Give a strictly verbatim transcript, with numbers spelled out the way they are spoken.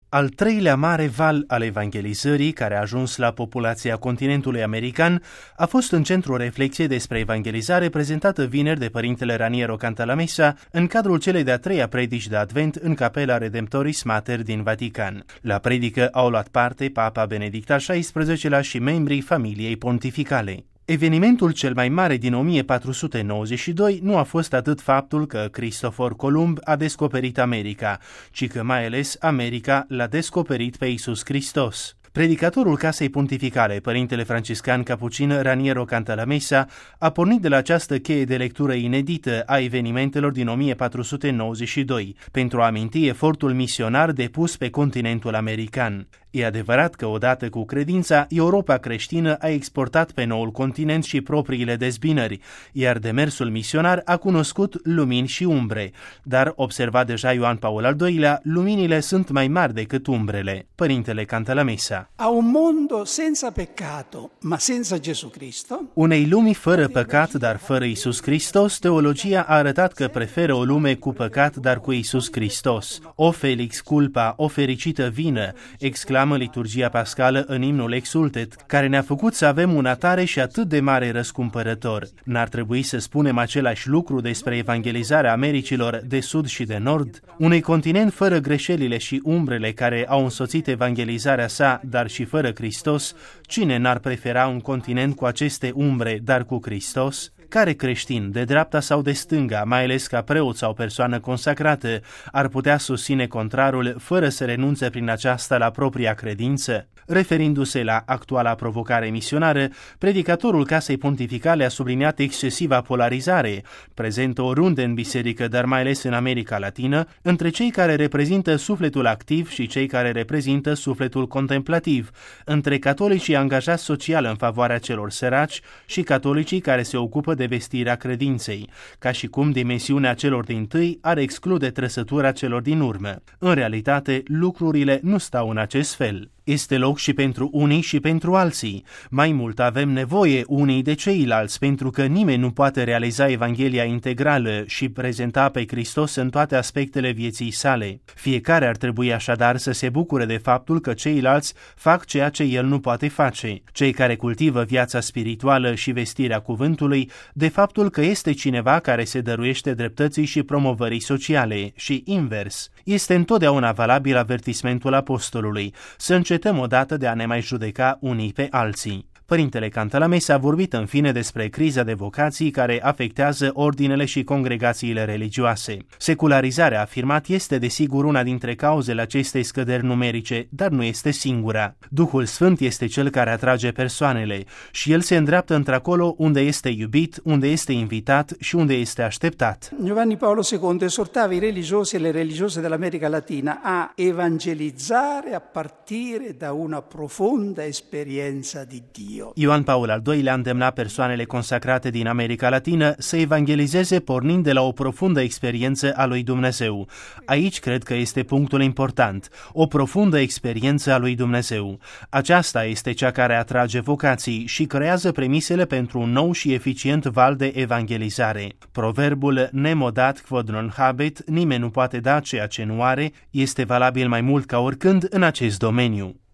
Al treilea mare val al evangelizării, care a ajuns la populația continentului american, a fost în centrul reflexiei despre evangelizare prezentată vineri de părintele Raniero Cantalamessa în cadrul celei de-a treia predici de Advent în Capela Redemptoris Mater din Vatican. La predică au luat parte Papa Benedict al șaisprezecelea-lea și membrii familiei pontificale. Evenimentul cel mai mare din o mie patru sute nouăzeci și doi nu a fost atât faptul că Cristofor Columb a descoperit America, ci că mai ales America l-a descoperit pe Iisus Hristos. Predicatorul Casei Pontificale, părintele franciscan capucin Raniero Cantalamessa, a pornit de la această cheie de lectură inedită a evenimentelor din o mie patru sute nouăzeci și doi, pentru a aminti efortul misionar depus pe continentul american. E adevărat că odată cu credința, Europa creștină a exportat pe noul continent și propriile dezbinări, iar demersul misionar a cunoscut lumini și umbre, dar, observa deja Ioan Paul al doilea, luminile sunt mai mari decât umbrele. Părintele Cantalamessa. A un mondo senza peccato, ma senza Gesù Cristo. Unei lumi fără păcat, dar fără Iisus Hristos, teologia a arătat că preferă o lume cu păcat, dar cu Iisus Hristos. O felix culpa, o fericită vină, exclamă liturgia pascală în imnul Exultet, care ne-a făcut să avem un atare și atât de mare răscumpărător. N-ar trebui să spunem același lucru despre evangelizarea Americilor de sud și de nord? Unui continent fără greșelile și umbrele care au însoțit evangelizarea sa, dar și fără Hristos, cine n-ar prefera un continent cu aceste umbre, dar cu Hristos? Care creștin, de dreapta sau de stânga, mai ales ca preot sau persoană consacrată, ar putea susține contrarul fără să renunțe prin aceasta la propria credință? Referindu-se la actuala provocare misionară, predicatorul Casei Pontificale a subliniat excesiva polarizare, prezentă oriunde în biserică, dar mai ales în America Latină, între cei care reprezintă sufletul activ și cei care reprezintă sufletul contemplativ, între catolicii angajați social în favoarea celor săraci și catolicii care se ocupă de vestirea credinței, ca și cum dimensiunea celor dintâi ar exclude trăsătura celor din urmă. În realitate, lucrurile nu stau în acest fel. Este loc și pentru unii și pentru alții. Mai mult avem nevoie unii de ceilalți, pentru că nimeni nu poate realiza Evanghelia integrală și prezenta pe Hristos în toate aspectele vieții sale. Fiecare ar trebui așadar să se bucure de faptul că ceilalți fac ceea ce el nu poate face. Cei care cultivă viața spirituală și vestirea cuvântului, de faptul că este cineva care se dăruiește dreptății și promovării sociale și invers. Este întotdeauna valabil avertismentul apostolului, să încetăm odată de a ne mai judeca unii pe alții. Părintele Cantalamessa a vorbit în fine despre criza de vocații care afectează ordinele și congregațiile religioase. Secularizarea, a afirmat, este desigur una dintre cauzele acestei scăderi numerice, dar nu este singura. Duhul Sfânt este cel care atrage persoanele și el se îndreaptă într-acolo unde este iubit, unde este invitat și unde este așteptat. Giovanni Paolo secondo esortava i religiosi e le religiose dell'America Latina a evangelizzare a partire da una profonda esperienza di Dio. Ioan Paul al doilea îndemna persoanele consacrate din America Latină să evangelizeze pornind de la o profundă experiență a lui Dumnezeu. Aici cred că este punctul important, o profundă experiență a lui Dumnezeu. Aceasta este cea care atrage vocații și creează premisele pentru un nou și eficient val de evangelizare. Proverbul nemo dat quod non habet, nimeni nu poate da ceea ce nu are, este valabil mai mult ca oricând în acest domeniu.